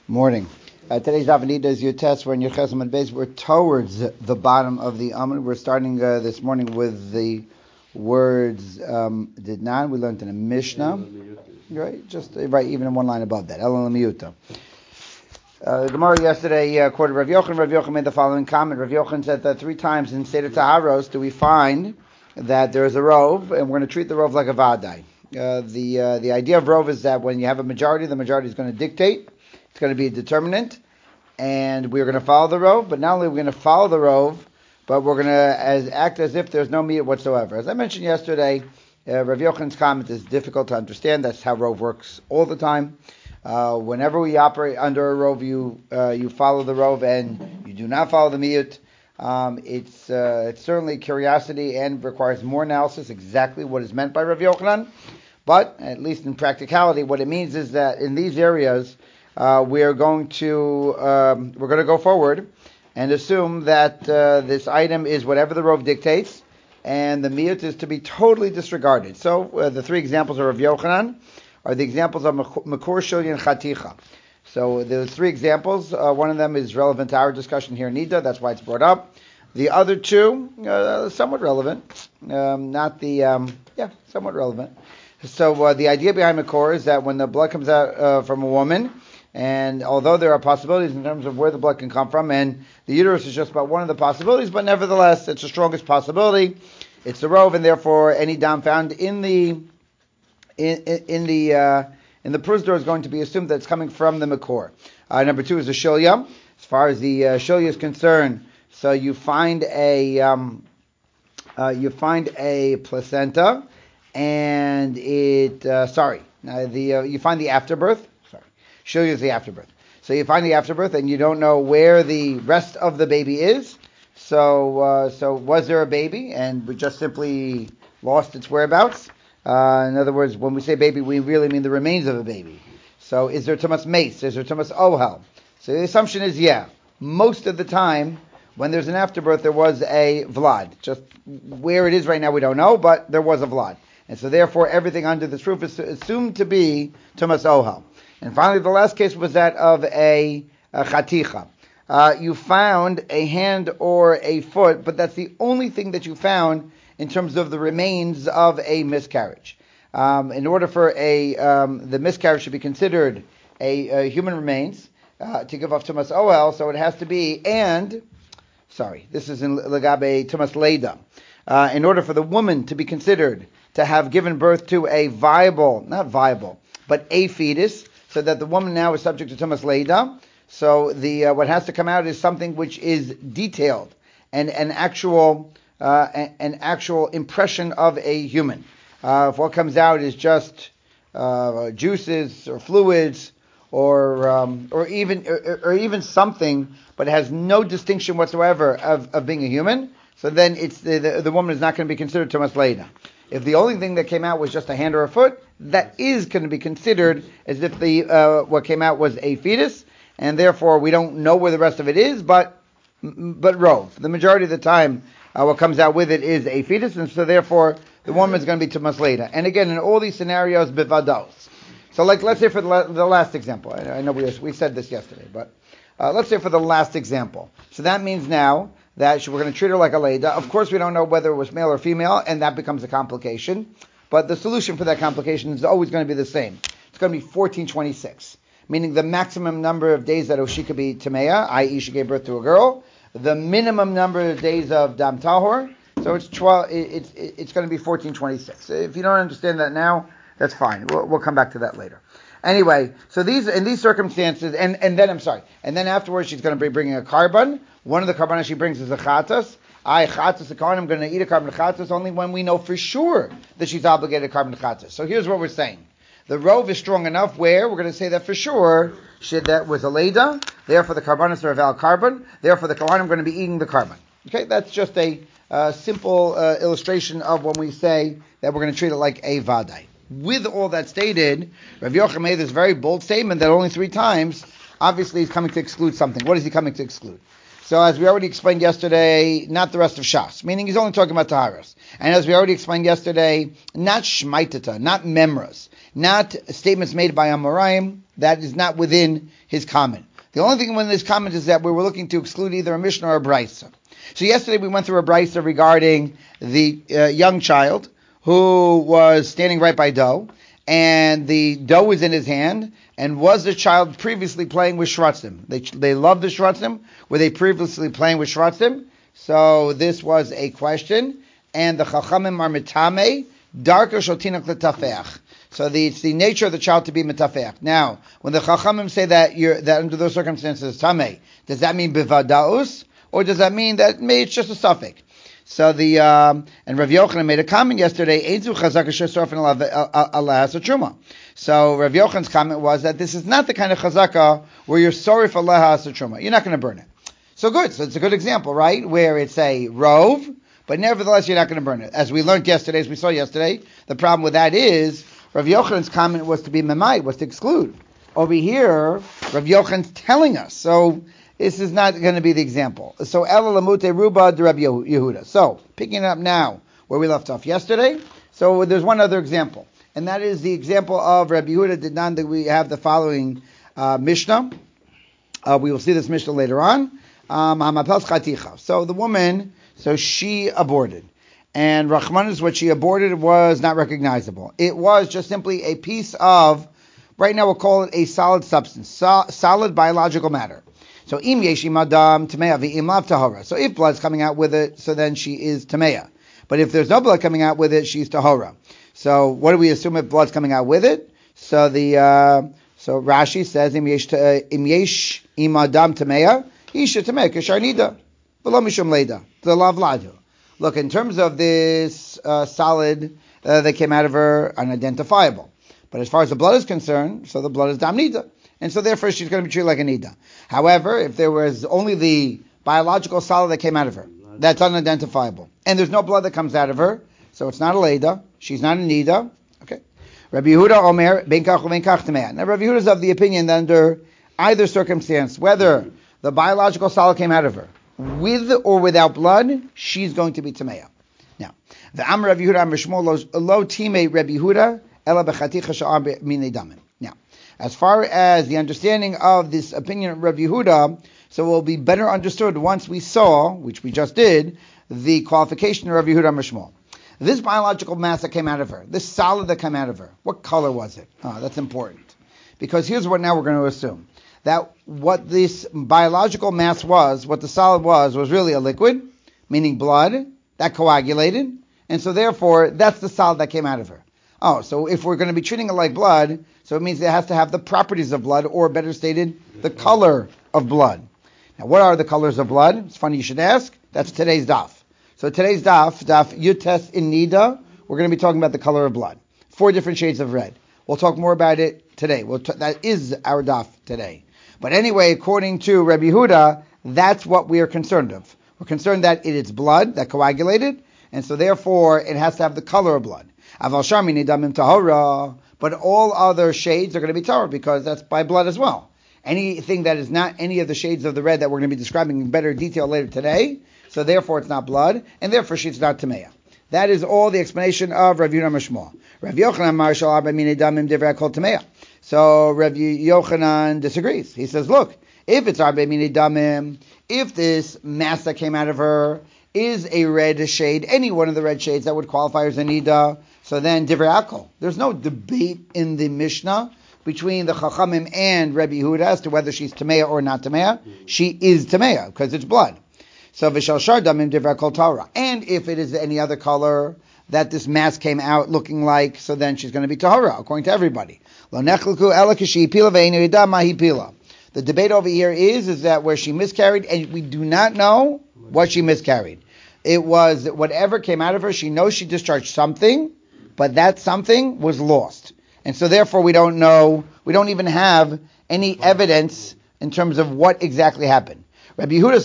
Morning. Today's Avenida is your test. We're in your Chesed base. We're towards the bottom of the Amud. We're starting this morning with the words did not. We learned in a Mishnah, right? Just right, even in one line above that. Elul Miyuta. Gemara yesterday quoted Rav Yochanan. Rav Yochanan made the following comment. Rav Yochanan said that 3 times in Seder Taharos do we find that there is a rov, and we're going to treat the rov like a vadai. The idea of rov is that when you have a majority, the majority is going to dictate. It's going to be a determinant, and we're going to follow the rov. But not only are we going to follow the rov, but we're going to act as if there's no miyut whatsoever. As I mentioned yesterday, Rav Yochanan's comment is difficult to understand. That's how rov works all the time. Whenever we operate under a rov, you follow the rov, and you do not follow the miyut. It's certainly curiosity and requires more analysis exactly what is meant by Rav Yochanan. But at least in practicality, what it means is that in these areas, we're going to go forward and assume that this item is whatever the rov dictates, and the miyut is to be totally disregarded. So the 3 examples of Rav Yochanan are the examples of Makor, Shilya, and Chaticha. So there's 3 examples. One of them is relevant to our discussion here in Nida. That's why it's brought up. The other 2, somewhat relevant. Somewhat relevant. So the idea behind Makor is that when the blood comes out from a woman, and although there are possibilities in terms of where the blood can come from, and the uterus is just about one of the possibilities, but nevertheless, it's the strongest possibility. It's the rov, and therefore any dam found in the prusdor is going to be assumed that it's coming from the makor. Number 2 is the shilya. As far as the shilya is concerned, so you find a placenta, and you find the afterbirth. Shilya is the afterbirth. So you find the afterbirth, and you don't know where the rest of the baby is. So was there a baby, and we just simply lost its whereabouts? In other words, when we say baby, we really mean the remains of a baby. So is there tumas mace? Is there tumas ohel? So the assumption is, most of the time, when there's an afterbirth, there was a vlad. Just where it is right now, we don't know, but there was a vlad. And so therefore, everything under this roof is assumed to be tumas ohel. And finally, the last case was that of a chaticha. You found a hand or a foot, but that's the only thing that you found in terms of the remains of a miscarriage. In order for the miscarriage to be considered a human remains, to give off tumas ohel, so it has to be, this is in legabe tumas leida. In order for the woman to be considered to have given birth to a not viable, but a fetus, so that the woman now is subject to tumas leida. So what has to come out is something which is detailed and an actual impression of a human. If what comes out is just juices or fluids or even something, but it has no distinction whatsoever of being a human, so then it's the woman is not going to be considered tumas leida. If the only thing that came out was just a hand or a foot, that is going to be considered as if what came out was a fetus, and therefore we don't know where the rest of it is, but rov. The majority of the time, what comes out with it is a fetus, and so therefore the woman is going to be tumas leida. And again, in all these scenarios, bivados. So let's say for the last example, I know we said this yesterday, but let's say for the last example. So that means now that we're going to treat her like a leida. Of course, we don't know whether it was male or female, and that becomes a complication. But the solution for that complication is always going to be the same. It's going to be 1426, meaning the maximum number of days that she could be tamea, i.e. she gave birth to a girl, the minimum number of days of dam tahor. So it's 12. It's going to be 1426. If you don't understand that now, that's fine. We'll come back to that later. Anyway, so in these circumstances, and then afterwards she's going to be bringing a carbon. One of the carbonas she brings is a chatas. I'm going to eat a carbon chatas only when we know for sure that she's obligated to carbon chatas. So here's what we're saying. The rov is strong enough where we're going to say that for sure that was a leida. Therefore, the carbonas are a val carbon. Therefore, the kohanim are going to be eating the carbon. Okay, that's just a simple illustration of when we say that we're going to treat it like a vadai. With all that stated, Rav Yochanan made this very bold statement that only 3 times, obviously, he's coming to exclude something. What is he coming to exclude? So as we already explained yesterday, not the rest of Shas, meaning he's only talking about Taharas. And as we already explained yesterday, not Shmaitata, not Memras, not statements made by Amoraim, that is not within his comment. The only thing within his comment is that we were looking to exclude either a Mishnah or a Brisa. So yesterday we went through a Brisa regarding the young child who was standing right by dough, and the dough was in his hand, and was the child previously playing with shratzim? They loved the shratzim. Were they previously playing with shratzim? So this was a question, and the chachamim are mitame, darka shotinach letafeach. So it's the nature of the child to be metafeach. Now, when the chachamim say that under those circumstances tamei, does that mean bivadaus, or does that mean that it's just a suffix? So and Rav Yochanan made a comment yesterday. Eizu chazaka shesorfen alahas truma. So Rav Yochanan's comment was that this is not the kind of chazaka where you're sorry for alahas truma. You're not going to burn it. So good. So it's a good example, right? Where it's a rove, but nevertheless you're not going to burn it. As we learned yesterday, as we saw yesterday, the problem with that is Rav Yochanan's comment was to be memai, was to exclude. Over here, Rav Yochanan's telling us. So this is not going to be the example. So, Ela Lamute Ruba de Rabbi Yehuda. So, picking it up now where we left off yesterday. So, there's one other example. And that is the example of Rabbi Yehuda did not, that we have the following Mishnah. We will see this Mishnah later on. So, the woman, she aborted. And Rahman what she aborted was not recognizable. It was just simply a piece of, right now we'll call it a solid substance, solid biological matter. So im yeshim adam tameya v'im lav tahora. So if blood's coming out with it, so then she is tameya. But if there's no blood coming out with it, she's tahora. So what do we assume if blood's coming out with it? So so Rashi says im yesh im adam tameya isha tameya kasharnida v'lo mishum leida the lav ladu. Look, in terms of this solid that came out of her, unidentifiable. But as far as the blood is concerned, so the blood is damnida. And so therefore she's going to be treated like a nida. However, if there was only the biological solid that came out of her, that's unidentifiable. And there's no blood that comes out of her, so it's not a leida, she's not a nida. Okay. Rabbi Yehuda Omer, ben kach uben kach tameh. Now Rabbi Yehuda is of the opinion that under either circumstance, whether the biological solid came out of her, with or without blood, she's going to be tameya. Now, the Amr Rabbi Yehuda Amr Shmuel lo timei Rabbi Yehuda ela bechaticha sha'ar minei damim. Now, as far as the understanding of this opinion of Rabbi Yehuda, so it will be better understood once we saw, which we just did, the qualification of Rabbi Yehuda Amr Shmuel. This biological mass that came out of her, this solid that came out of her, what color was it? That's important. Because here's what now we're going to assume. That what this biological mass was, what the solid was really a liquid, meaning blood, that coagulated, and so therefore, that's the solid that came out of her. So if we're going to be treating it like blood, so it means it has to have the properties of blood, or better stated, the color of blood. Now, what are the colors of blood? It's funny you should ask. That's today's daf. So today's daf Yutes in Nida, we're going to be talking about the color of blood. 4 different shades of red. We'll talk more about it today. That is our daf today. But anyway, according to Rabbi Yehuda, that's what we are concerned of. We're concerned that it is blood that coagulated, and so therefore it has to have the color of blood. Aval sharmi nidamim tahora, but all other shades are going to be tahor because that's by blood as well. Anything that is not any of the shades of the red that we're going to be describing in better detail later today, so therefore it's not blood, and therefore she's not tameya. That is all the explanation of Rav Yehuda Mishmor. Rav Yochanan marshal arba min nidamim divrei kol tameya. So Rav Yochanan disagrees. He says, look, if it's arba min nidamim, if this mass that came out of her is a red shade, any one of the red shades that would qualify as a nida, so then divrei akol. There's no debate in the Mishnah between the Chachamim and Rabbi Yehuda as to whether she's tameya or not tameya. She is tameya because it's blood. So v'shal shar damim divrei kol tahora. And if it is any other color that this mass came out looking like, so then she's going to be tahora according to everybody. Lo nechelku ela k'shi pila ve'einu yida mahi pila. The debate over here is that where she miscarried, and we do not know what she miscarried. It was whatever came out of her. She knows she discharged something, but that something was lost. And so therefore we don't know, we don't even have any evidence in terms of what exactly happened. Rabbi Yehuda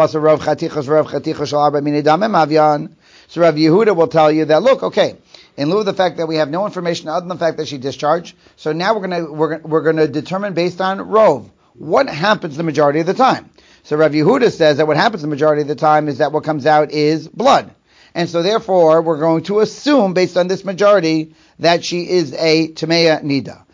So Rabbi Yehuda will tell you that, look, okay, in lieu of the fact that we have no information other than the fact that she discharged, so now we're going to determine based on rov what happens the majority of the time. So Rav Yehuda says that what happens the majority of the time is that what comes out is blood. And so therefore, we're going to assume, based on this majority, that she is a Tameya Nida.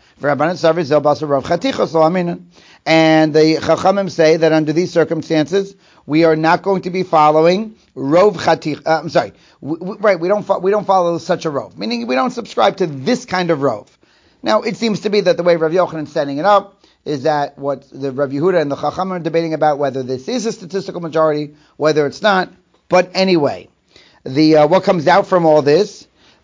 And the Chachamim say that under these circumstances, we are not going to be following Rov Chatich. We don't follow such a Rov, meaning we don't subscribe to this kind of Rov. Now, it seems to be that the way Rav Yochanan is setting it up is that what the Rav Yehuda and the Chachamim are debating about whether this is a statistical majority, whether it's not. But anyway, what comes out from all this,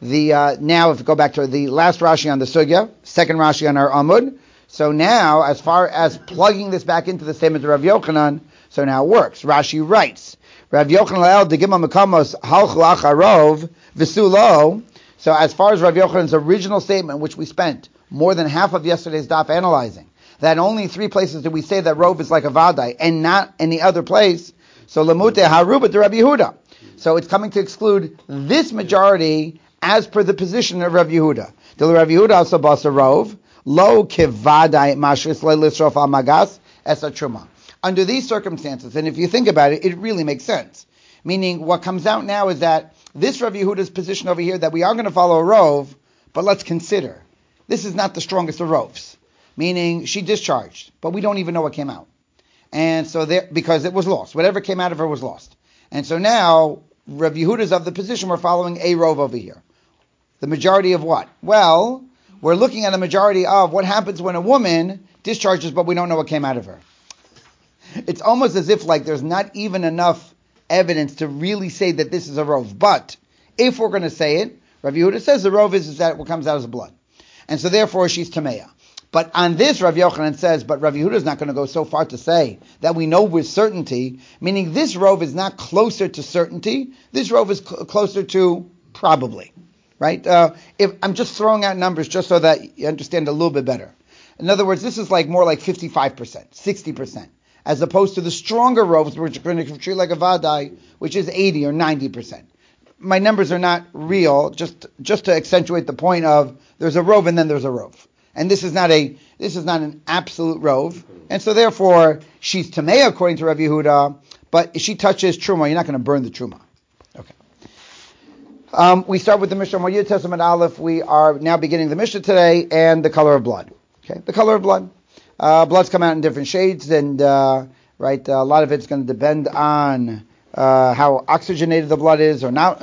now if we go back to the last Rashi on the Sugya, second Rashi on our Amud, so now as far as plugging this back into the statement of Rav Yochanan, so now it works. Rashi writes, Rav Yochanan el degimah mekamos halchu acharov v'sulo. So as far as Rav Yochanan's original statement, which we spent more than half of yesterday's daf analyzing, that only 3 places did we say that rov is like a vadai and not any other place, so lemute haruba to Rabbi Yehuda. So it's coming to exclude this majority as per the position of Rav Yehuda. The Rav Yehuda also basa rov lo kivadai mashris le'lisrof al magas esa truma. Under these circumstances, and if you think about it, it really makes sense. Meaning, what comes out now is that this Rav Yehuda's position over here that we are going to follow a rov, but let's consider this is not the strongest of rovs. Meaning, she discharged, but we don't even know what came out, and so because it was lost, whatever came out of her was lost, and so now Rav Yehuda's of the position we're following a rov over here. The majority of what? Well, we're looking at a majority of what happens when a woman discharges, but we don't know what came out of her. It's almost as if like there's not even enough evidence to really say that this is a rov. But if we're going to say it, Rav Yehuda says the rov is that what comes out is blood. And so therefore she's Tameya. But on this, Rav Yochanan says, but Rav Yehuda is not going to go so far to say that we know with certainty, meaning this rov is not closer to certainty. This rov is closer to probably. Right? If I'm just throwing out numbers just so that you understand a little bit better. In other words, this is like more like 55%, 60%. As opposed to the stronger rovs, which are going to treat like a vadai, which is 80 or 90%. My numbers are not real, just to accentuate the point of there's a rov and then there's a rov, and this is not an absolute rov, and so therefore she's tamei according to Rav Yehuda, but if she touches truma, you're not going to burn the truma. Okay. We start with the Mishnah Yud Testament Aleph. We are now beginning the Mishnah today, and the color of blood. Okay, the color of blood. Bloods come out in different shades, and a lot of it's going to depend on how oxygenated the blood is or not.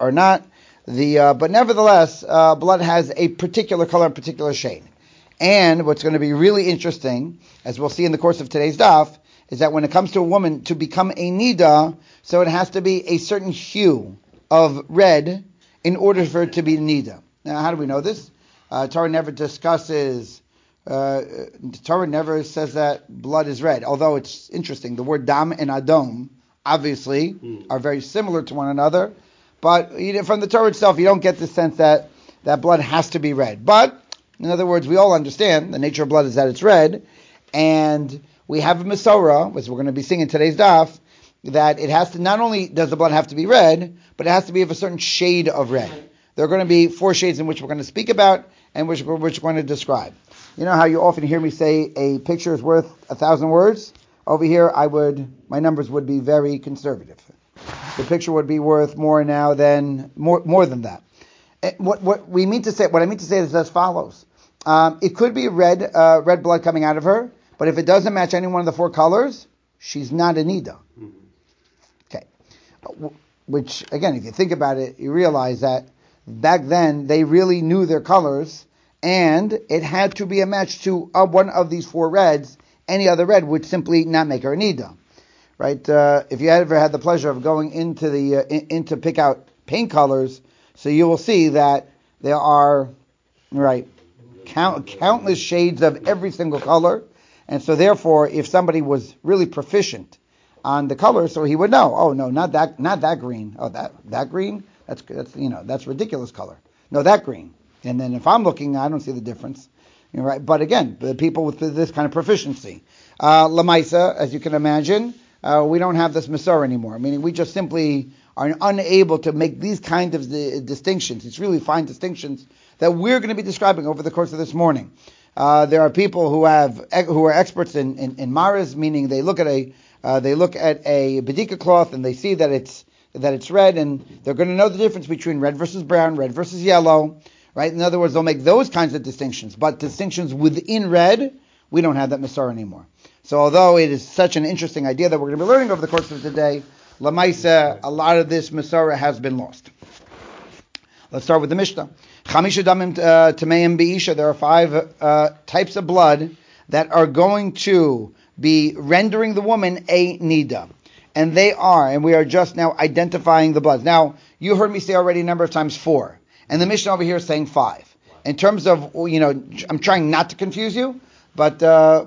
But nevertheless, blood has a particular color, a particular shade. And what's going to be really interesting, as we'll see in the course of today's daf, is that when it comes to a woman to become a nida, so it has to be a certain hue of red in order for it to be nida. Now, how do we know this? Torah never discusses. Torah never says that blood is red, although it's interesting. The word dam and adom obviously are very similar to one another, but from the Torah itself, you don't get the sense that blood has to be red. But, in other words, we all understand the nature of blood is that it's red, and we have a Masorah, as we're going to be seeing in today's daf, that it has to, not only does the blood have to be red, but it has to be of a certain shade of red. There are going to be 4 shades in which we're going to speak about, and which we're going to describe. You know how you often hear me say a picture is worth 1,000 words? Over here, my numbers would be very conservative. The picture would be worth more now than more than that. What I mean to say is as follows: it could be red blood coming out of her, but if it doesn't match any one of the 4 colors, she's not a nida. Okay, which again, if you think about it, you realize that back then they really knew their colors. And it had to be a match to one of these 4 reds. Any other red would simply not make her a nida, right? If you ever had the pleasure of going into pick out paint colors, so you will see that there are countless shades of every single color, and so therefore, if somebody was really proficient on the color, so he would know. Oh no, not that green. Oh that green. That's ridiculous color. No, that green. And then if I'm looking, I don't see the difference. Right? But again, the people with this kind of proficiency. Lamaisa, as you can imagine, we don't have this Masorah anymore. Meaning we just simply are unable to make these kinds of distinctions. It's really fine distinctions that we're going to be describing over the course of this morning. There are people who are experts in maras, meaning they look at a They look at a bedika cloth and they see that it's red, and they're going to know the difference between red versus brown, red versus yellow, right? In other words, they'll make those kinds of distinctions. But distinctions within red, we don't have that Masara anymore. So although it is such an interesting idea that we're going to be learning over the course of today, Lamaisa, a lot of this Masara has been lost. Let's start with the Mishnah. Chamisha damim tameim be'isha. There are 5 types of blood that are going to be rendering the woman a nida. And they are, and we are just now identifying the bloods. Now, you heard me say already a number of times 4. And the Mishnah over here is saying 5. In terms of, I'm trying not to confuse you, but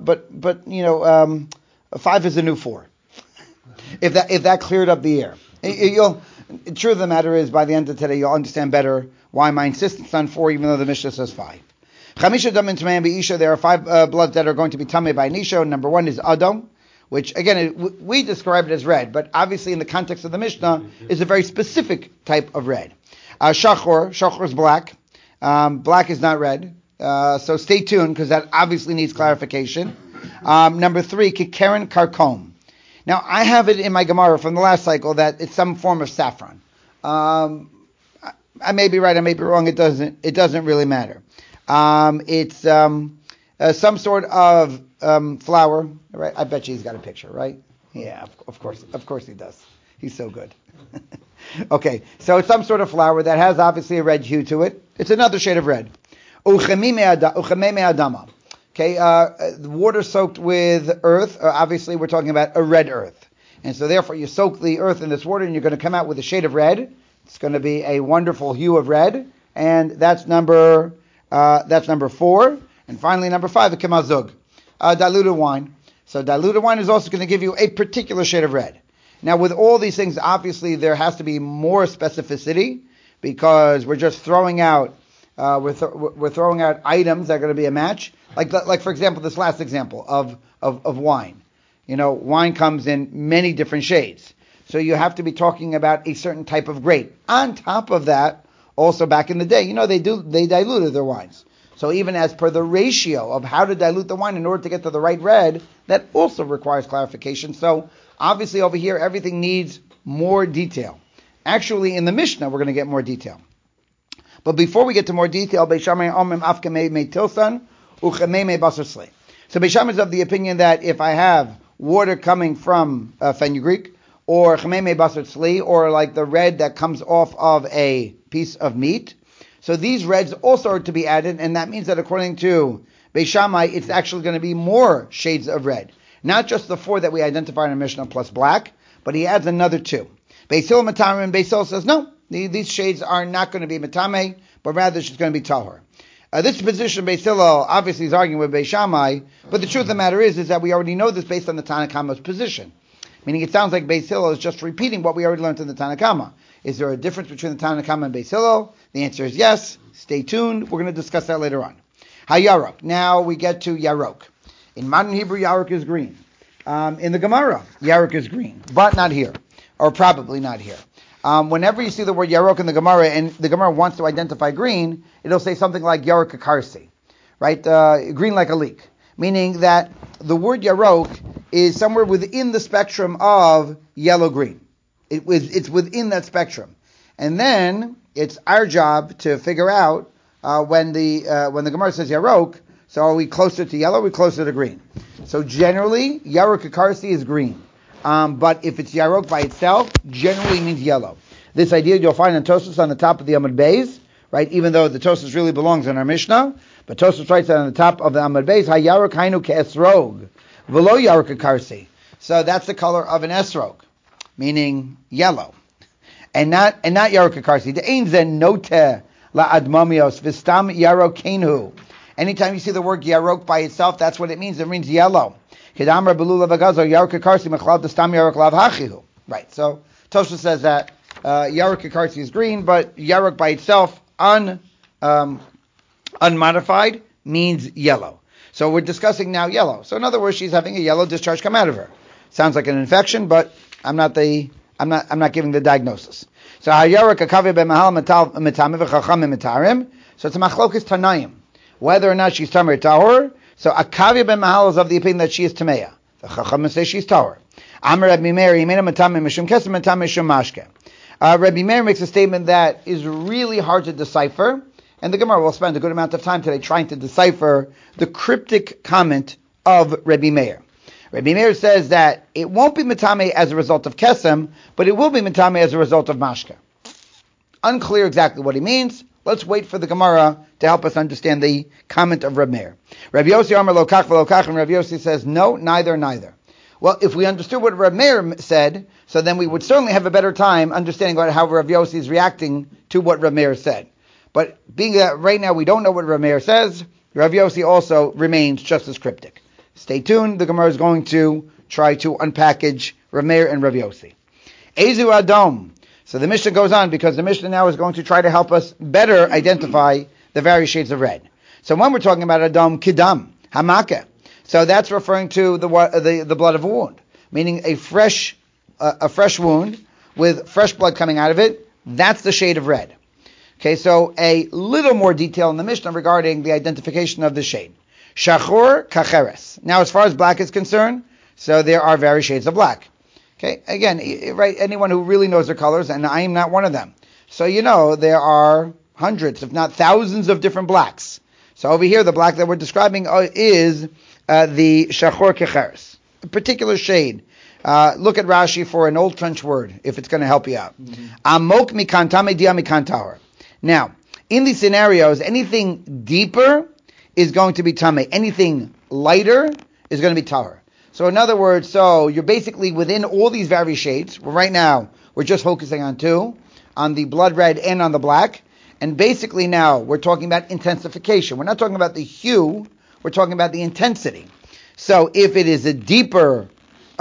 5 is a new 4. If that cleared up the air. The truth of the matter is, by the end of today, you'll understand better why my insistence on 4, even though the Mishnah says 5. Chamisha damin tameim be'isha. There are 5 bloods that are going to be tamei by nisha. Number 1 is Adam, which again we describe it as red, but obviously in the context of the Mishnah is a very specific type of red. Shachor is black. Black is not red. So stay tuned because that obviously needs clarification. Number 3, kikeren karkom. Now I have it in my Gemara from the last cycle that it's some form of saffron. I may be right, I may be wrong. It doesn't really matter. It's some sort of flower, right? I bet you he's got a picture, right? Yeah, of course he does. He's so good. Okay, so it's some sort of flower that has obviously a red hue to it. It's another shade of red. Uchememe adama. Okay, the water soaked with earth. Obviously, we're talking about a red earth, and so therefore you soak the earth in this water, and you're going to come out with a shade of red. It's going to be a wonderful hue of red, and that's number 4. And finally, number 5, the kemazug, diluted wine. So diluted wine is also going to give you a particular shade of red. Now, with all these things, obviously there has to be more specificity because we're just throwing out we're throwing out items that are going to be a match. Like for example, this last example of wine. Wine comes in many different shades. So you have to be talking about a certain type of grape. On top of that, also back in the day, they diluted their wines. So even as per the ratio of how to dilute the wine in order to get to the right red, that also requires clarification. So obviously over here, everything needs more detail. Actually, in the Mishnah, we're going to get more detail. But before we get to more detail, Beis Shammai omrim afkemei metilsan uchemei basar slei. So Beis Shammai is of the opinion that if I have water coming from fenugreek, or chemei basar slei, or like the red that comes off of a piece of meat, so these reds also are to be added, and that means that according to Beis Shammai, it's actually going to be more shades of red. Not just the 4 that we identified in our Mishnah plus black, but he adds another 2. Beis Hillel Matame, and Beis Hillel says, no, these shades are not going to be Matame, but rather she's going to be Tahor. This position, Beis Hillel obviously is arguing with Beis Shammai, but the truth of the matter is that we already know this based on the Tanna Kamma's position. Meaning it sounds like Beis Hillel is just repeating what we already learned in the Tanna Kamma. Is there a difference between the Tanna Kamma and Beis Hillel? The answer is yes. Stay tuned. We're going to discuss that later on. Hayarok. Now we get to Yarok. In modern Hebrew, Yarok is green. In the Gemara, Yarok is green, but not here, or probably not here. Whenever you see the word Yarok in the Gemara, and the Gemara wants to identify green, it'll say something like Yarok Akarsi, right? Green like a leek, meaning that the word Yarok is somewhere within the spectrum of yellow-green. It's within that spectrum. And then it's our job to figure out when the Gemara says Yarok, so are we closer to yellow or are we closer to green? So generally, Yarok Akarsi is green. But if it's Yarok by itself, generally means yellow. This idea you'll find in Tosfos on the top of the Amud Beis, right? Even though the Tosfos really belongs in our Mishnah, but Tosfos writes that on the top of the Amud Beis, HaYarok hainu ke'esrog, v'lo Yarok Akarsi. So that's the color of an esrog, meaning yellow, and not Yarok Akarsi. De'ein zen note la'admamios v'stam Yarok kenhu. Anytime you see the word Yarok by itself, that's what it means. It means yellow. Right, so Tosha says that Yarok Akarsi is green, but Yarok by itself, unmodified, means yellow. So we're discussing now yellow. So in other words, she's having a yellow discharge come out of her. Sounds like an infection, but I'm not giving the diagnosis. So Yarok Akavi b'mahal mitame v'chachamim mitarim. So it's a machlokas tanaim, whether or not she's tamei or tahor. So Akavia ben Mahal is of the opinion that she is Tameya. The Chachamim say she's tahor. Amar Rabbi Meir, Yemena Matame Mishum Kesem Matame Mishum Mashke. Rabbi Meir makes a statement that is really hard to decipher, and the Gemara will spend a good amount of time today trying to decipher the cryptic comment of Rabbi Meir. Rabbi Meir says that it won't be Matame as a result of Kesem, but it will be Matame as a result of Mashke. Unclear exactly what he means. Let's wait for the Gemara to help us understand the comment of Rabbi Meir. Rabbi Yossi Amar Lo Kach V'Lo Kach, and Rabbi Yossi says, no, neither. Well, if we understood what Rabbi Meir said, so then we would certainly have a better time understanding how Rabbi Yossi is reacting to what Rabbi Meir said. But being that right now we don't know what Rabbi Meir says, Rabbi Yossi also remains just as cryptic. Stay tuned. The Gemara is going to try to unpackage Rabbi Meir and Rabbi Yossi. Ezu Adom. So the Mishnah goes on because the Mishnah now is going to try to help us better identify the various shades of red. So when we're talking about Adom Kidam, Hamaka, so that's referring to the blood of a wound, meaning a fresh wound with fresh blood coming out of it. That's the shade of red. Okay, so a little more detail in the Mishnah regarding the identification of the shade. Shachor Kacheres. Now, as far as black is concerned, so there are various shades of black. Okay, again, right? Anyone who really knows their colors, and I am not one of them. So there are hundreds, if not thousands, of different blacks. So over here, the black that we're describing is the Shachor Kecheres, a particular shade. Look at Rashi for an old French word, if it's going to help you out. Amok mikan tame dia mikan tahor. Now, in these scenarios, anything deeper is going to be tame. Anything lighter is going to be tahor. So in other words, so you're basically within all these various shades. Well, right now, we're just focusing on two, on the blood red and on the black. And basically now, we're talking about intensification. We're not talking about the hue, we're talking about the intensity. So if it is a deeper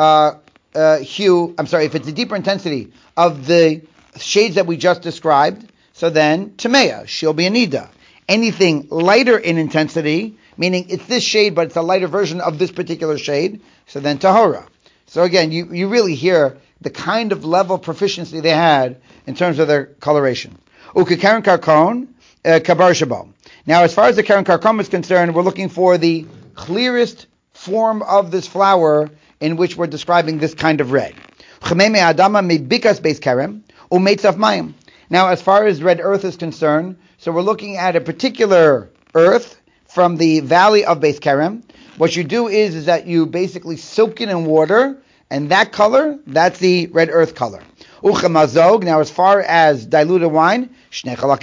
if it's a deeper intensity of the shades that we just described, so then Tamea, she'll be a Nida. Anything lighter in intensity, meaning it's this shade, but it's a lighter version of this particular shade, so then Tahora. So again, you really hear the kind of level of proficiency they had in terms of their coloration. Ukikaran Karkon, Kabar Shabo. Now, as far as the Karen Karkon is concerned, we're looking for the clearest form of this flower in which we're describing this kind of red. Now, as far as red earth is concerned, so we're looking at a particular earth from the valley of Beis Kerem. What you do is that you basically soak it in water, and that color, that's the red earth color. Now, as far as diluted wine, so we're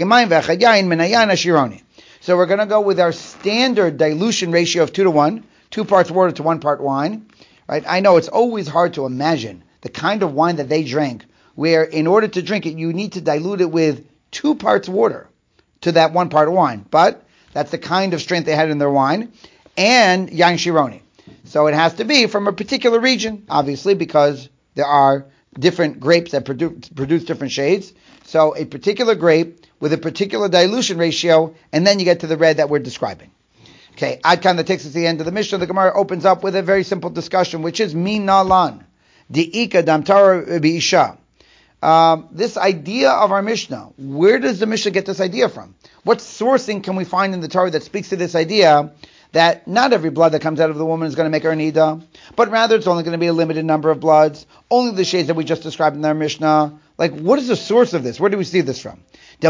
going to go with our standard dilution ratio of 2:1, 2 parts water to 1 part wine. Right? I know it's always hard to imagine the kind of wine that they drank, where in order to drink it, you need to dilute it with 2 parts water to that 1 part wine. But that's the kind of strength they had in their wine. And Yain Shironi. So it has to be from a particular region, obviously, because there are different grapes that produce different shades. So a particular grape with a particular dilution ratio, and then you get to the red that we're describing. Okay, Adkan, that takes us to the end of the Mishnah. The Gemara opens up with a very simple discussion, which is min nalan, di'ika damtar bi'isha. This idea of our Mishnah, where does the Mishnah get this idea from? What sourcing can we find in the Torah that speaks to this idea that not every blood that comes out of the woman is going to make her a nida, but rather it's only going to be a limited number of bloods, only the shades that we just described in our Mishnah? Like, what is the source of this? Where do we see this from?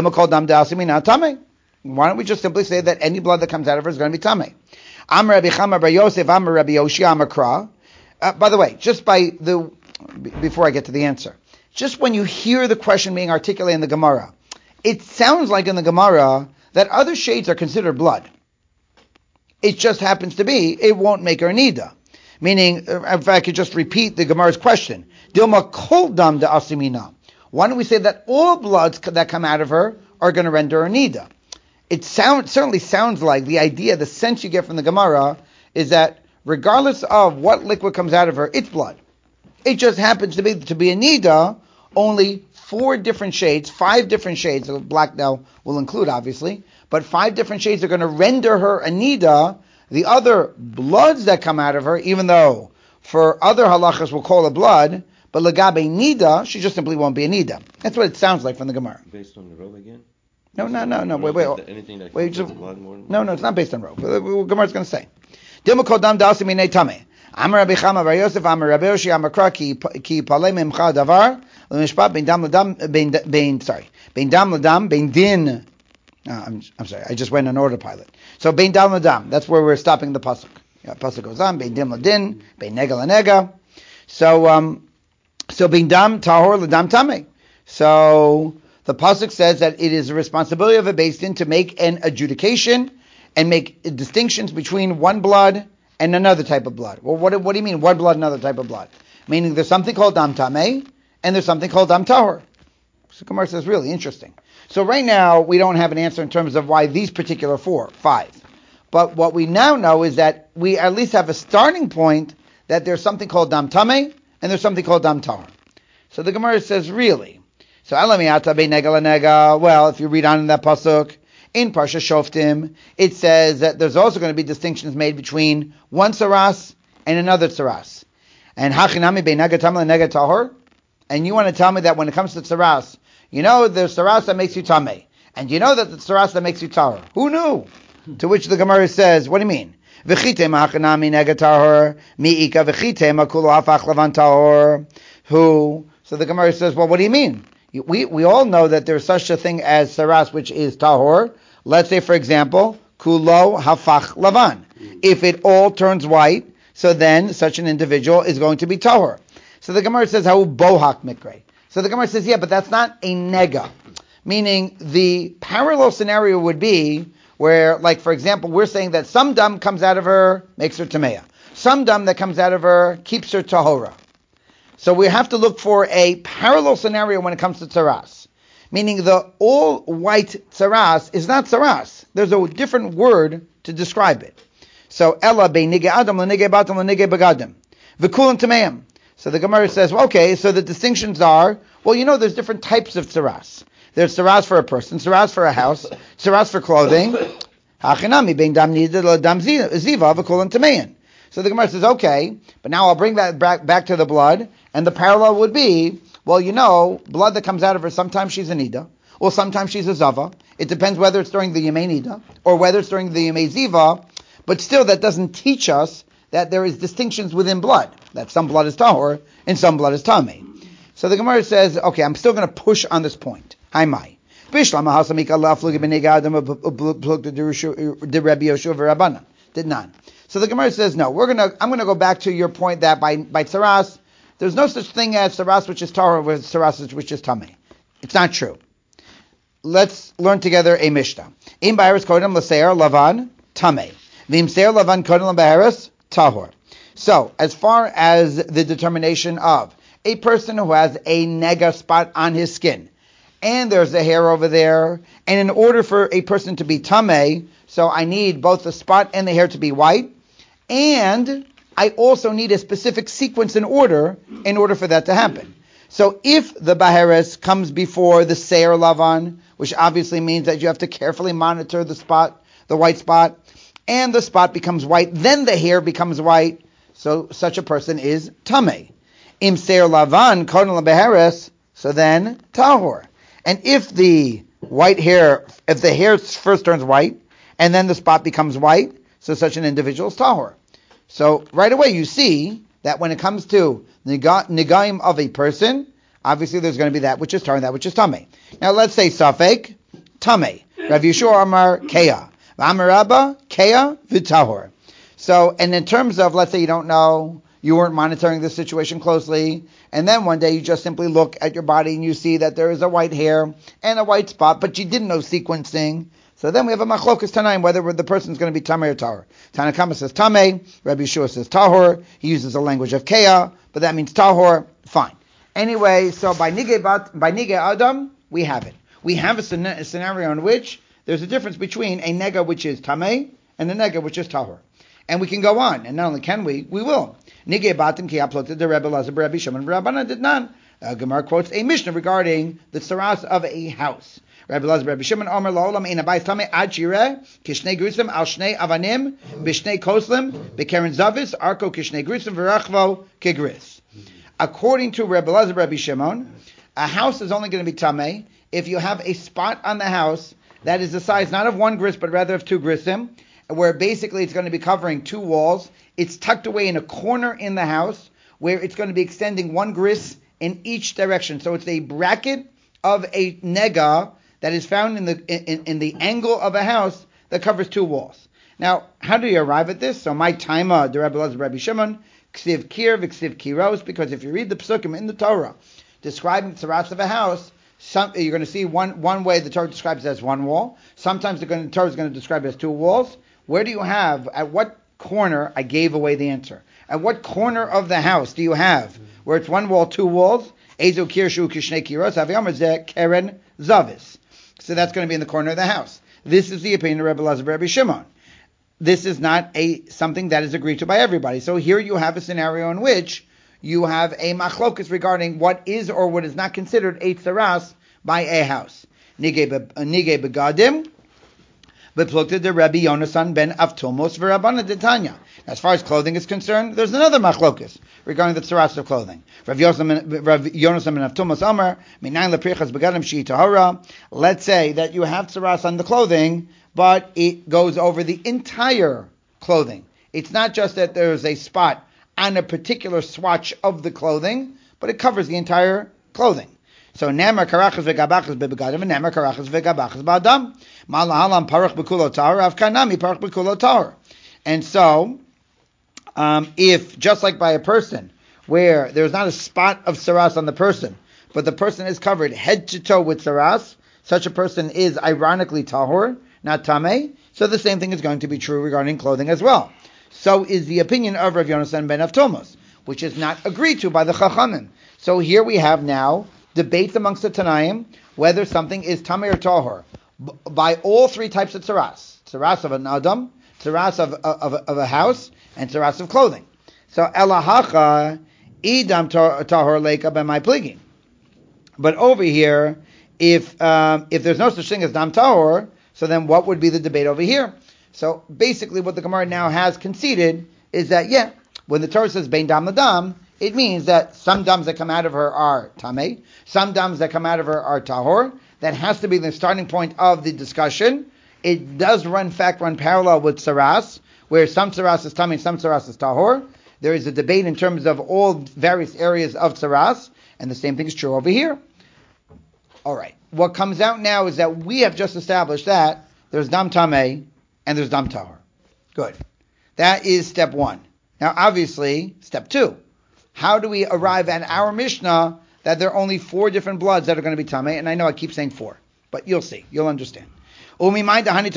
Why don't we just simply say that any blood that comes out of her is going to be tamei? Amar Rabbi Chama bar Yosef, Amar Rabbi Yoshia, Amar Kra. By the way, before I get to the answer, just when you hear the question being articulated in the Gemara, it sounds like in the Gemara that other shades are considered blood. It just happens to be, it won't make her nida. Meaning, if I could just repeat the Gemara's question, Dilma kol dam da asimina. Why don't we say that all bloods that come out of her are going to render her nida? It certainly sounds like the idea, the sense you get from the Gemara is that regardless of what liquid comes out of her, it's blood. It just happens to be a nida, only 4 different shades, 5 different shades, black now will include obviously, but 5 different shades are going to render her a nida. The other bloods that come out of her, even though for other halachas we'll call it blood, but legabe nida, she just simply won't be a nida. That's what it sounds like from the Gemara. Based on the robe again? No. Wait. Anything that wait, blood more than no, it's not based on robe. Gemara's going to say. Amar Rabbi Chama Bar Yosef Amar Rabbi Yoshi Amar Kra ki palei memcha davar l'mishpat ben dam l'dam ben dam l'dam ben din. I'm sorry, I just went on autopilot. So ben dam l'dam, that's where we're stopping the pasuk. Pasuk goes on ben dim l'din ben nega l'nega. So ben dam tahor l'dam tameh. So the pasuk says that it is the responsibility of a beis din to make an adjudication and make distinctions between one blood and another type of blood. Well, what do you mean, one blood, another type of blood? Meaning there's something called dam tameh and there's something called dam tahor. So Gemara says, really interesting. So right now, we don't have an answer in terms of why these particular 5. But what we now know is that we at least have a starting point that there's something called dam tameh and there's something called dam tahor. So the Gemara says, really? So Alamiyata be nega nega. Well, if you read on in that pasuk in Parsha Shoftim, it says that there's also going to be distinctions made between one saras and another saras. And hachinami be nega tameh nega tahor. And you want to tell me that when it comes to saras, you know there's saras that makes you tameh, and you know that the saras that makes you tahor. Who knew? To which the Gemara says, what do you mean? V'chitem hachinami nega tahor miika v'chitem akulo hafach lavan tahor. Who? So the Gemara says, well, what do you mean? We all know that there's such a thing as saras, which is tahor. Let's say, for example, kulo hafach lavan. If it all turns white, so then such an individual is going to be tahor. So the Gemara says, "How bohak mikre." So the Gemara says, yeah, but that's not a nega. Meaning the parallel scenario would be where, like, for example, we're saying that some dam comes out of her, makes her tameya. Some dam that comes out of her keeps her tahora. So we have to look for a parallel scenario when it comes to tzaras. Meaning the all-white tzaras is not tzaras. There's a different word to describe it. So, Ella be nige adam l'nige batam l'nige begadim. V'kulam tameim. So the Gemara says, well, okay, so the distinctions are, well, you know, there's different types of tzaras. There's tzaras for a person, tzaras for a house, tzaras for clothing. Hachinami bein dam nida dam ziva v'kulam tameim. So the Gemara says, okay, but now I'll bring that back to the blood, and the parallel would be, well, you know, blood that comes out of her, sometimes she's a nida, or sometimes she's a zava. It depends whether it's during the yemei nida, or whether it's during the yemei ziva, but still that doesn't teach us that there is distinctions within blood, that some blood is tahor, and some blood is tameh. So the Gemara says, okay, I'm still going to push on this point. Hi, mai. Did not. So the Gemara says, no, I'm going to go back to your point that by tzaras, there's no such thing as tzaras which is tahor with tzaras which is tameh. It's not true. Let's learn together a mishnah. Im b'aris kodem l'seir lavan tameh. V'im seir lavan kodem l'b'aris tahor. So, as far as the determination of a person who has a nega spot on his skin, and there's a hair over there, and in order for a person to be tameh, so I need both the spot and the hair to be white, and I also need a specific sequence in order for that to happen. So if the baheres comes before the seir lavan, which obviously means that you have to carefully monitor the spot, the white spot, and the spot becomes white, then the hair becomes white, so such a person is tameh. Im seir lavan kodem baheres, so then tahor. And if the hair first turns white, and then the spot becomes white, so such an individual is tahor. So right away you see that when it comes to negaim of a person, obviously there's going to be that which is tahor and that which is tameh. Now let's say safek, tameh. Rav Yeshua Amar keya. Amar Rabba keya v'tahor. So, and in terms of, let's say you don't know, you weren't monitoring the situation closely, and then one day you just simply look at your body and you see that there is a white hair and a white spot, but you didn't know sequencing. So then we have a machlokas tanaim whether the person is going to be tameh or tahor. Tanakama says tameh, Rabbi Yeshua says tahor. He uses the language of keya, but that means tahor. Fine. Anyway, so by nige adam we have it. We have a scenario in which there's a difference between a nega which is tameh and a nega which is tahor. And we can go on, and not only can we will. Nige batim ki aploted the Rebbe Lazar Rabbi Shimon Rabbanan did not. Gemara quotes a Mishnah regarding the tzaras of a house. Rabbi Lazar Rabbi Shimon Omer La'olam Ein Abayis Tameh Ad Shireh Kishnei Grusim Al Shnei Avanim B'Shnei Koslim B'Keren Zavis Arko Kishnei Grusim V'Rachvo Kegris. According to Rabbi Lazar Rabbi Shimon, a house is only going to be tameh if you have a spot on the house that is the size not of one gris but rather of two grisim, where basically it's going to be covering two walls. It's tucked away in a corner in the house where it's going to be extending one gris in each direction. So it's a bracket of a nega that is found in the angle of a house that covers two walls. Now, how do you arrive at this? So my taima, the Rebbe Elazar, Rabbi Shimon, ksiv kir v'ksiv kiros, because if you read the psukim in the Torah describing tzaras of a house, you're going to see one way the Torah describes it as one wall. Sometimes the Torah is going to describe it as two walls. Where do you have, at what corner, I gave away the answer. At what corner of the house do you have where it's one wall, two walls? Ezo kirshu kishnei kiros, aviyamar zeh keren zavis. So that's going to be in the corner of the house. This is the opinion of Rebbe Elazar, Rabbi Shimon. This is not something that is agreed to by everybody. So here you have a scenario in which you have a machlokus regarding what is or what is not considered a tzaras by a house. Nige begadim, beplukta de Rabbi Yonasan ben Avtumos v'Rabbana detanya. As far as clothing is concerned, there's another machlokus regarding the tzaras of clothing. Rabbi Yonasan ben Avtumos Amar, minayin leprichas begadim shi tahara. Let's say that you have tzaras on the clothing, but it goes over the entire clothing. It's not just that there's a spot on a particular swatch of the clothing, but it covers the entire clothing. So nemar karachas v'gabachas bebegadim, and nemar karachas v'gabachas ba'adam. Malahalam parach b'kulo tahor, avkanami parach b'kulo tahor. And so, if just like by a person, where there's not a spot of saras on the person, but the person is covered head to toe with saras, such a person is ironically tahor, not tameh. So the same thing is going to be true regarding clothing as well. So is the opinion of Rav Yonasan ben Avtomos, which is not agreed to by the Chachamim. So here we have now debates amongst the Tanaim whether something is tameh or tahor by all three types of tzaras: tzaras of an adam, tzaras of a house, and tzaras of clothing. So elahacha idam tahor leika b'may pligin. But over here, if there's no such thing as dam tahor, so then what would be the debate over here? So basically what the Gemara now has conceded is that, when the Torah says bein dam ladam, it means that some dams that come out of her are tameh, some dams that come out of her are tahor. That has to be the starting point of the discussion. It does run parallel with tzaras, where some tzaras is tameh, some tzaras is tahor. There is a debate in terms of all various areas of tzaras, and the same thing is true over here. All right. What comes out now is that we have just established that there's dam tameh and there's dam tahor. Good. That is step one. Now, obviously, step two. How do we arrive at our Mishnah that there are only 4 different bloods that are going to be tameh? And I know I keep saying 4, but you'll see. You'll understand. So the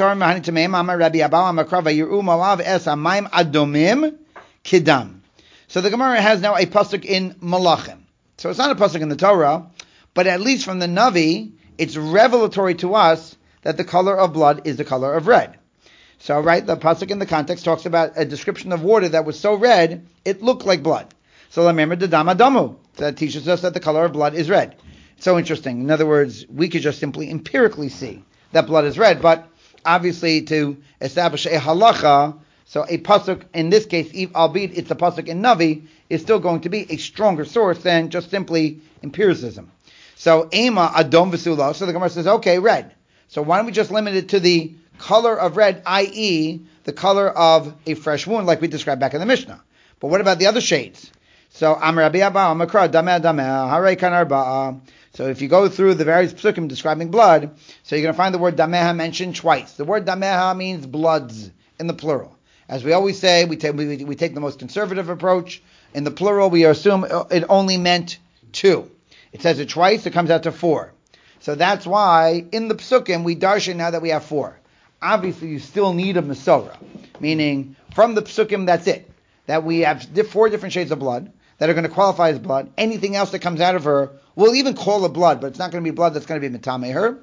Gemara has now a pasuk in Malachim. So it's not a pasuk in the Torah, but at least from the Navi, it's revelatory to us that the color of blood is the color of red. So, right, the pasuk in the context talks about a description of water that was so red, it looked like blood. So, remember the dam adamu. That teaches us that the color of blood is red. So interesting. In other words, we could just simply empirically see that blood is red, but obviously to establish a halacha, so a pasuk, in this case, albeit it's a pasuk in Navi, is still going to be a stronger source than just simply empiricism. So, ema adom v'sula, so the Gemara says, okay, red. So why don't we just limit it to the color of red, i.e., the color of a fresh wound, like we described back in the Mishnah. But what about the other shades? So, Amar Rabbi Abba, Amakra, Dameh, Dameh, Harei Kan Arba'a. So if you go through the various psukim describing blood, so you're going to find the word Dameha mentioned twice. The word Dameha means bloods in the plural. As we always say, we take the most conservative approach. In the plural, we assume it only meant 2. It says it twice, it comes out to 4. So that's why in the psukim we darshan now that we have 4. Obviously, you still need a Masorah, meaning from the psukim, that's it. That we have 4 different shades of blood that are going to qualify as blood. Anything else that comes out of her, we'll even call it blood, but it's not going to be blood that's going to be metameh her.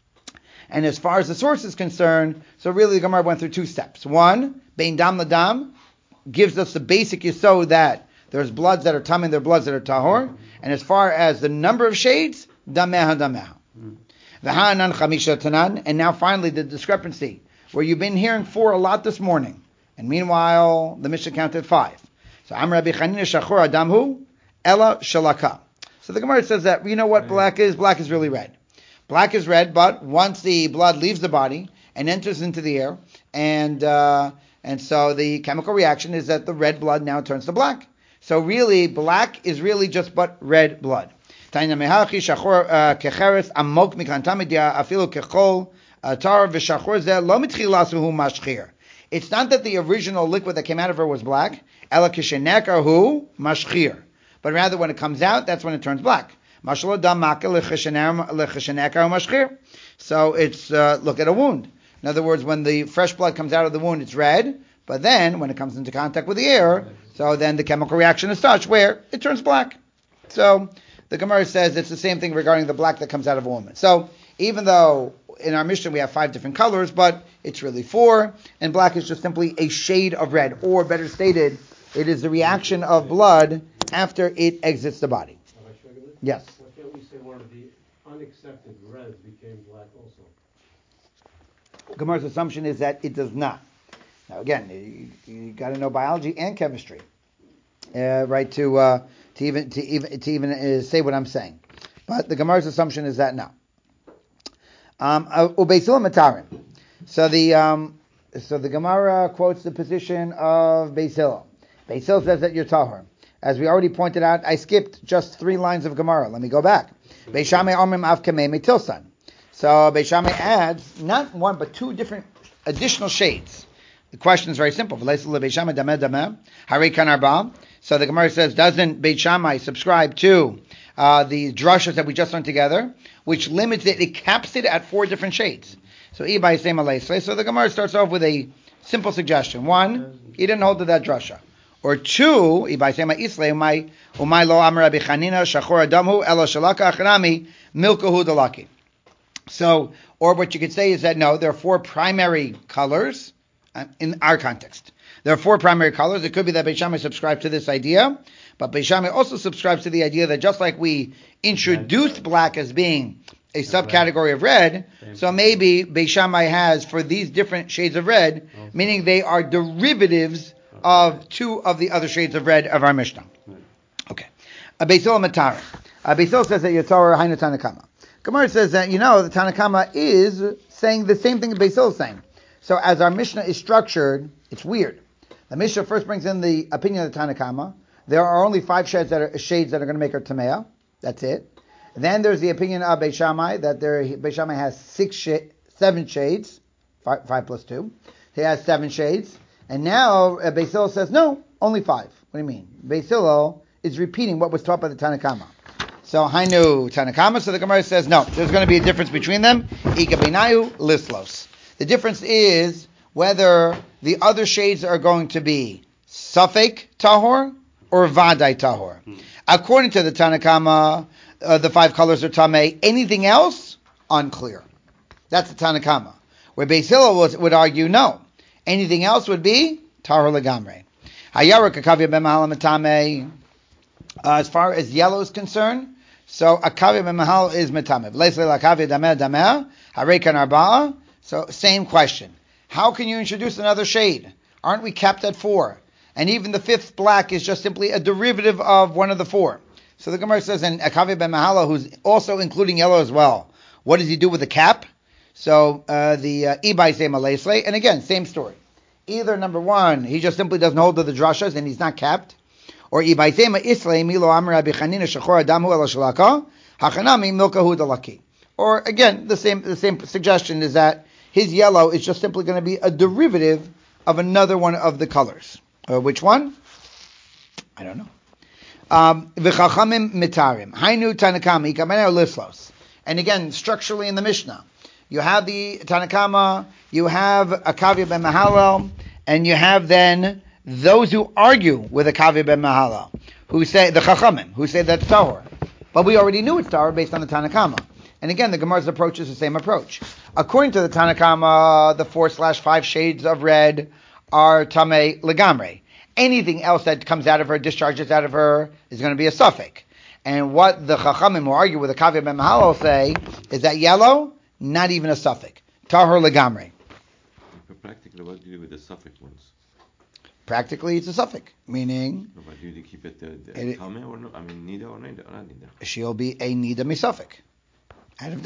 And as far as the source is concerned, so really the Gemara went through 2 steps. One, bein dam ladam, gives us the basic yesod that there's bloods that are tameh and there are bloods that are tahor. And as far as the number of shades, dameha dameha. V'ha'anan chamisha tanan, and now finally the discrepancy, where you've been hearing 4 a lot this morning, and meanwhile the Mishnah counted 5. So Amar Rabbi Chanina shachor adamhu ela shalaka. So the Gemara says that, you know what black is? Black is really red. Black is red, but once the blood leaves the body and enters into the air, and so the chemical reaction is that the red blood now turns to black. So really, black is really just but red blood. It's not that the original liquid that came out of her was black, but rather when it comes out, that's when it turns black. So it's look at a wound. In other words, when the fresh blood comes out of the wound, it's red, but then when it comes into contact with the air, so then the chemical reaction is such where it turns black. So the Gemara says it's the same thing regarding the black that comes out of a woman. So even though in our Mishnah we have 5 different colors, but it's really 4, and black is just simply a shade of red, or better stated, it is the reaction of blood after it exits the body. Yes? Why can't we say one of the unaccepted reds became black also? Gemara's assumption is that it does not. Now again, you got to know biology and chemistry, right? To even say what I'm saying. But the Gemara's assumption is that no. Ubeisil matarim. So the Gemara quotes the position of Beis Hillel. Beis Hillel says that you're tahor. As we already pointed out, I skipped just 3 lines of Gemara. Let me go back. Beis Shammai omrim av kamei metilsan. So Beis Shammai adds not 1 but 2 different additional shades. The question is very simple. So the Gemara says, doesn't Beis Shammai subscribe to the drashas that we just learned together, which limits it, it caps it at 4 different shades. So the Gemara starts off with a simple suggestion. 1, he didn't hold to that drasha. Or 2, so, or what you could say is that no, there are 4 primary colors in our context. There are 4 primary colors. It could be that Beis Shammai subscribes to this idea, but Beis Shammai also subscribes to the idea that just like we introduced black as being a subcategory of red, so maybe Beis Shammai has for these different shades of red, meaning they are derivatives of 2 of the other shades of red of our Mishnah. Okay. Beis Hillel Matarim. Beis Hillel says that Yotzar Hainu Tanakama. Gemara says that, the Tanakama is saying the same thing that Beis Hillel is saying. So as our Mishnah is structured, it's weird. The Mishnah first brings in the opinion of the Tanakama. There are only 5 shades that are going to make her Tamea. That's it. Then there's the opinion of Beis Shammai that Beis Shammai has 7 shades, 5 plus 2. He has 7 shades. And now Beis Hillel says, no, only 5. What do you mean? Beis Hillel is repeating what was taught by the Tanakama. So Hainu Tanakama, so the Gemara says, no, there's going to be a difference between them. Ika beinayu lislos. The difference is whether the other shades are going to be Safek Tahor or Vadai Tahor. According to the Tanakama, the 5 colors are Tameh. Anything else? Unclear. That's the Tanakama. Where Beis Hillel would argue, no. Anything else would be Tahor Legamre. Hayara Kakavya B'Mahal Metame. As far as yellow is concerned, so Akavya B'Mahal is Metame. V'leisle Lakavya Damer Damer. Harekan Arba'a. So same question. How can you introduce another shade? Aren't we capped at 4? And even the 5th black is just simply a derivative of one of the 4. So the Gemara says, and Akavya ben Mahala, who's also including yellow as well, what does he do with the cap? So the Ibai say Malesle, and again, same story. Either number 1, he just simply doesn't hold to the drashas and he's not capped, or Ibai say Isle Milo Amra Bichanina Shachor Adamu El Shalaka Hachanami Milkahu Dalaki. Or again, the same suggestion is that his yellow is just simply going to be a derivative of another one of the colors. Which one? I don't know. V'chachamim mitarim. Hainu Tanakama. Ikamener lislos. And again, structurally in the Mishnah, you have the Tanakama, you have Akavya ben Mahalel, and you have then those who argue with Akavya ben Mahalel, who say, the Chachamim, who say that's Tahor. But we already knew it's Tahor based on the Tanakama. And again, the Gemara's approach is the same approach. According to the Tanakama, the 4/5 shades of red are Tameh Legamre. Anything else that comes out of her, discharges out of her, is going to be a suffix. And what the Chachamim who argue with the Kavya ben Mahalel say is that yellow, not even a suffix. Tahor Legamre. But practically, what do you do with the suffix ones? Practically, it's a suffix, meaning... No, but do you keep it Tameh or no? I mean, Nida or not Nida? She'll be a Nida Misafik. Out of doubt.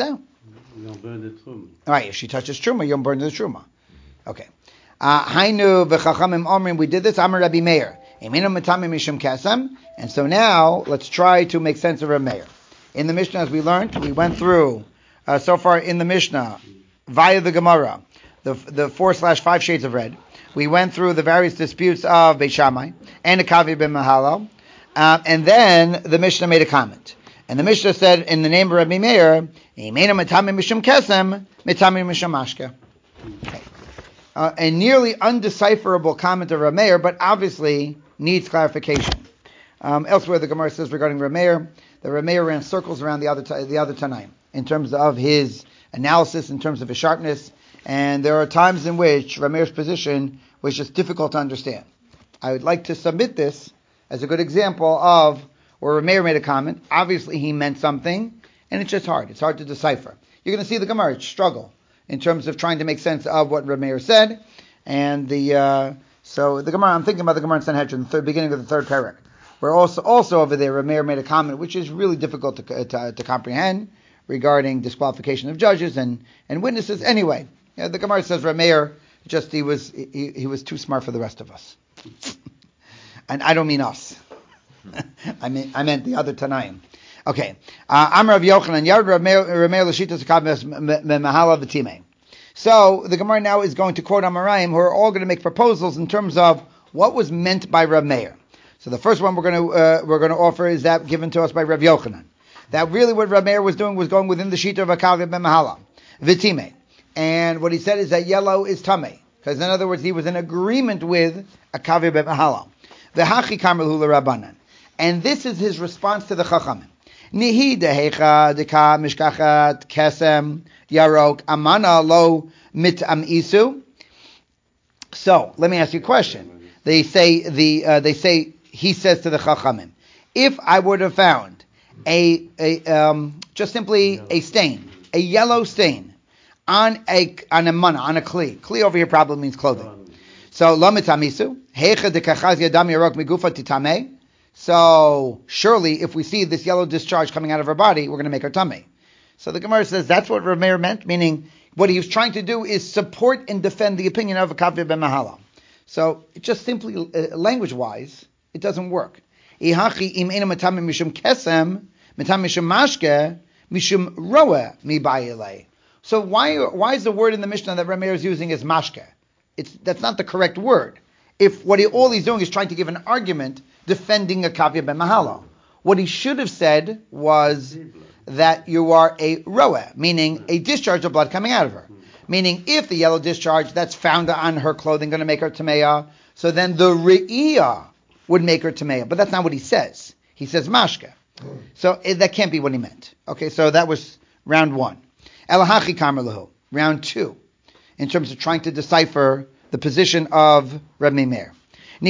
You don't burn the truma. All right, if she touches truma, you don't burn the truma. Okay. Hainu v'chachamim omrim, we did this. Amar Rabbi Meir. Eminu matamim mishum kesem. And so now, let's try to make sense of Rabbi Meir. In the Mishnah, as we learned, we went through, so far in the Mishnah, via the Gemara, the 4/5 shades of red. We went through the various disputes of Beit Shammai and the Kavi ben Mahalal. And then the Mishnah made a comment. And the Mishnah said, in the name of Rabbi Meir, Eminu matamim mishum kesem, matamim mishum mashke. Okay. A nearly undecipherable comment of Rabbi Meir, but obviously needs clarification. Elsewhere, the Gemara says regarding Rabbi Meir, that Rabbi Meir ran circles around the other Tanaim in terms of his analysis, in terms of his sharpness, and there are times in which Rabbi Meir's position was just difficult to understand. I would like to submit this as a good example of where Rabbi Meir made a comment. Obviously, he meant something, and it's just hard. It's hard to decipher. You're going to see the Gemara struggle in terms of trying to make sense of what Rabbi Meir said, and so the Gemara. I'm thinking about the Gemara in Sanhedrin, the beginning of the third parak, where also over there Rabbi Meir made a comment which is really difficult to comprehend regarding disqualification of judges and witnesses. Anyway, the Gemara says Rabbi Meir he was too smart for the rest of us, and I don't mean us. I meant the other Tanaim. Okay. Amar Rav Yochanan Yard Rav Meir L'Shita Zakav Mahala V'Timei. So the Gemara now is going to quote Amoraim, who are all going to make proposals in terms of what was meant by Rav Meir. So the first one we're going to offer is that given to us by Rav Yochanan. That really what Rav Meir was doing was going within the Shita of Akavya ben Mahala V'Timei, and what he said is that yellow is tamei, because in other words he was in agreement with Akavya ben Mahala. V'Hachi Kamel Hu L'Rabbanan, and this is his response to the Chachamim. Nihi dehecha deka mishkachat kesem yarok amana lo mitam isu. So let me ask you a question. He says to the Chachamim, if I would have found just simply a stain, a yellow stain on a mana, on a kli. Kli over here probably means clothing. So lo mitam isu hecha dekachaz yadam yarok migufa titameh. So surely, if we see this yellow discharge coming out of her body, we're going to make her tummy. So the Gemara says that's what Rav Meir meant, meaning what he was trying to do is support and defend the opinion of Akavya ben Mahala. So it just simply, language-wise, it doesn't work. Ihachi im ena matamim mishum kesem, matamim mishum mashke, mishum roa mi bayilei. So why is the word in the Mishnah that Rav Meir is using is mashke? That's not the correct word. If all he's doing is trying to give an argument defending Akavya ben Mahala. What he should have said was that you are a roa, meaning a discharge of blood coming out of her. Meaning if the yellow discharge that's found on her clothing going to make her tameya, so then the re'iyah would make her tameya. But that's not what he says. He says mashka. So that can't be what he meant. Okay, so that was round one. Elahachi kamerlahu, round two, in terms of trying to decipher the position of Rabbi Meir. So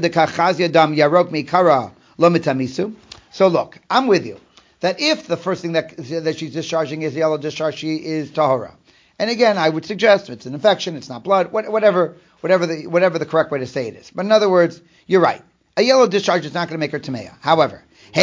look, I'm with you that if the first thing that she's discharging is yellow discharge, she is tahora. And again, I would suggest it's an infection, it's not blood, whatever the correct way to say it is. But in other words, you're right. A yellow discharge is not going to make her tameya. However,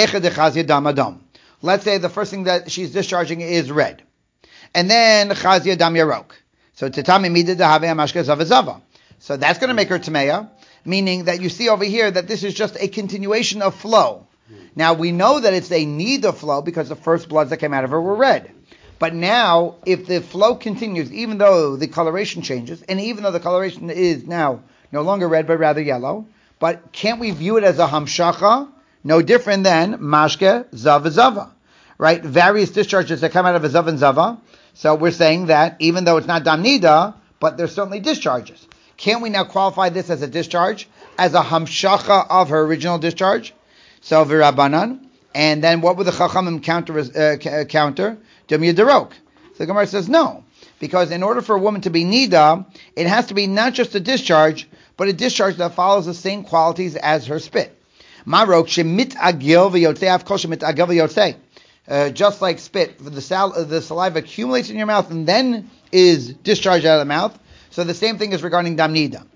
let's say the first thing that she's discharging is red, and then chazia dam yarok. So tetami mida dahave amashke zavazava. So that's going to make her tameya. Meaning that you see over here that this is just a continuation of flow. Now we know that it's a nida flow because the first bloods that came out of her were red. But now, if the flow continues, even though the coloration changes, and even though the coloration is now no longer red but rather yellow, but can't we view it as a hamshacha? No different than mashke, zava, zava. Right? Various discharges that come out of a zav and zava. So we're saying that even though it's not dam nida, but there's certainly discharges. Can't we now qualify this as a discharge, as a hamshacha of her original discharge? So v'rabanan, and then what would the chachamim counter? Dum yadarok. So the Gemara says no, because in order for a woman to be nida, it has to be not just a discharge, but a discharge that follows the same qualities as her spit. Marok shemit agil v'yotzei avkol shemit agil v'yotzei. Just like spit, the saliva accumulates in your mouth and then is discharged out of the mouth. So the same thing is regarding dam nida.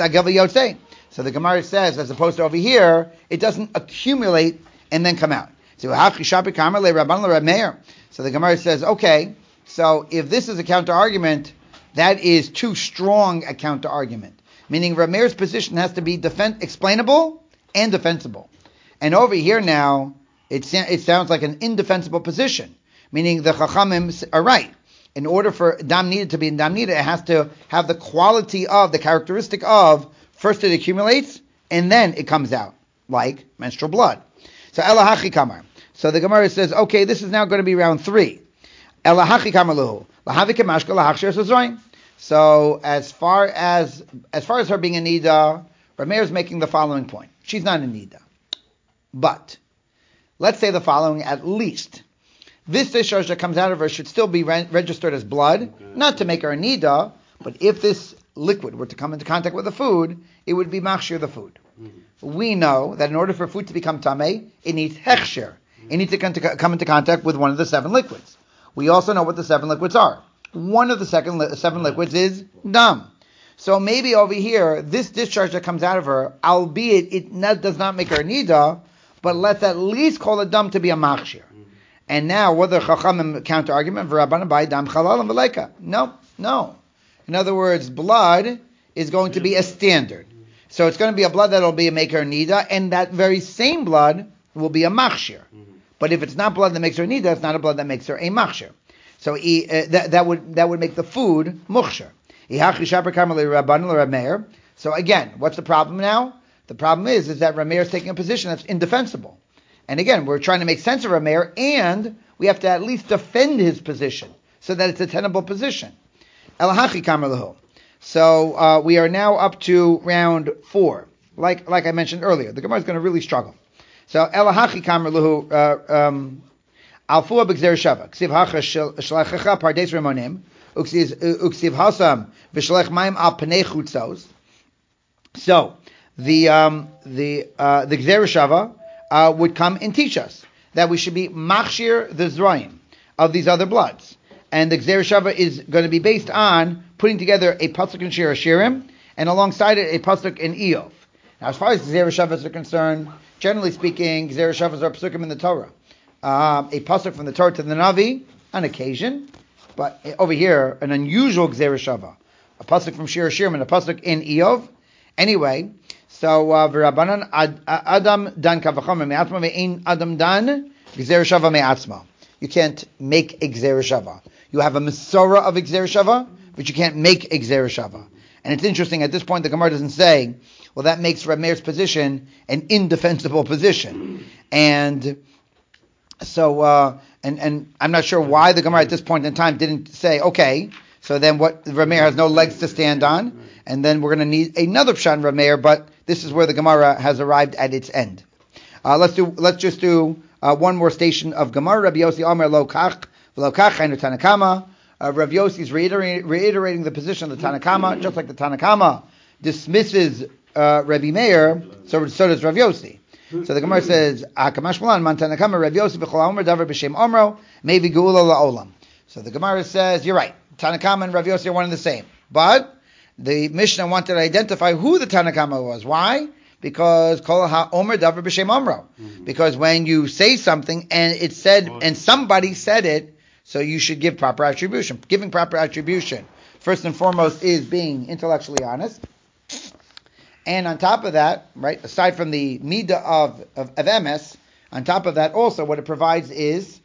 So the Gemara says, as opposed to over here, it doesn't accumulate and then come out. So the Gemara says, okay, so if this is a counter argument, that is too strong a counter argument. Meaning Reb Meir's position has to be explainable and defensible. And over here now, it sounds like an indefensible position. Meaning the Chachamim are right. In order for Dam Nida to be in Dam Nida, it has to have the quality of, the characteristic of, first it accumulates, and then it comes out, like menstrual blood. So Elahachi Kamar. So the Gemara says, okay, this is now going to be round 3. Elahachi Kamar Luhu. Lahavi Kamashka Lahachshir Sazroin. So as far as her being a Nida, Reb Meir is making the following point. She's not a Nida. But let's say the following at least. This discharge that comes out of her should still be registered as blood, not to make her a nida, but if this liquid were to come into contact with the food, it would be machshir the food. We know that in order for food to become tameh, it needs hechsher. It needs to come into contact with one of the 7 liquids. We also know what the 7 liquids are. One of the 7 liquids is dam. So maybe over here, this discharge that comes out of her, albeit it does not make her a nida, but let's at least call it dam to be a machshir. And now, whether Chachamim counter argument, v'Rabbanan by dam chalal and v'leika. No. In other words, blood is going to be a standard. So it's going to be a blood that will be a maker nida, and that very same blood will be a machshir. But if it's not blood that makes her nida, it's not a blood that makes her a machshir. So that would make the food muchshir. So again, what's the problem now? The problem is that Reb Meir is taking a position that's indefensible. And again, we're trying to make sense of Reb Meir, and we have to at least defend his position so that it's a tenable position. Elahachi Kamar Lahu. So we are now up to round 4. Like I mentioned earlier, the Gemara is going to really struggle. So Elahachi Kamar Lahu Alfua B'Gzer Shava Ksiv Hacha Shlechacha Pardes Remonim Uksiv Hasam V'Shlech Maim Al Pnei Chutzos. So the Gzer Shava would come and teach us that we should be machshir the zrayim of these other bloods. And the Gzer Shava is going to be based on putting together a pasuk in Shir Hashirim and alongside it a pasuk in Eov. Now as far as Gzer Shavas are concerned, generally speaking, Gzer Shavas are pasukim in the Torah. A pasuk from the Torah to the Navi, on occasion, but over here, an unusual Gzer Shava. A pasuk from Shir Hashirim and a pasuk in Eov. Anyway, so v'Rabbanan Adam dan kavachomer me'atzma ve'ein Adam dan Gzer Shava me'atzma. You can't make a Gzer Shava. You have a Mesorah of Gzer Shava, but you can't make a Gzer Shava. And it's interesting, at this point the Gemara doesn't say, well, that makes Reb Meir's position an indefensible position. And so, and I'm not sure why the Gemara at this point in time didn't say, okay, so then what, Reb Meir has no legs to stand on, and then we're going to need another pshat in Reb Meir, but this is where the Gemara has arrived at its end. Let's just do one more station of Gemara. Rabbi Yossi Omer lo kach v'lo kach hainu Tanakama. Rabbi Yossi is reiterating the position of the Tanakama, just like the Tanakama dismisses Rabbi Meir, so does Rabbi Yossi. So the Gemara says, "Akamash Malan man Tanakama Rabbi Yossi b'chol Omer davar b'shem Omro mevi geula la'olam." So the Gemara says, you're right. Tanakama and Rabbi Yossi are one and the same, but the Mishnah wanted to identify who the Tanakama was. Why? Because kol ha-omer davar b'shem Omro. Because when you say something and it's said, and somebody said it, so you should give proper attribution. Giving proper attribution, first and foremost, is being intellectually honest. And on top of that, right, aside from the midah of MS, on top of that also what it provides is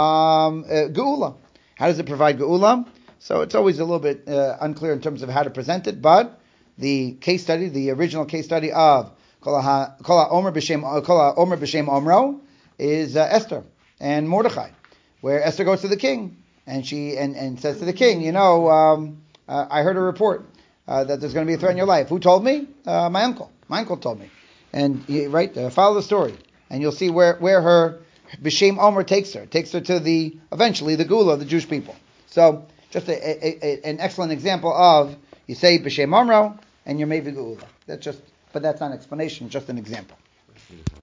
geula. How does it provide geula? So it's always a little bit unclear in terms of how to present it, but the case study, the original case study of Kol Omer B'Shem Omro is Esther and Mordechai, where Esther goes to the king and she and says to the king, I heard a report that there's going to be a threat in your life. Who told me? My uncle. My uncle told me. And follow the story, and you'll see where her B'Shem Omer takes her. It takes her to eventually the Geula of the Jewish people. So just an excellent example of, you say B'Shem Omro and you're Mevi Geula. But that's not an explanation, just an example.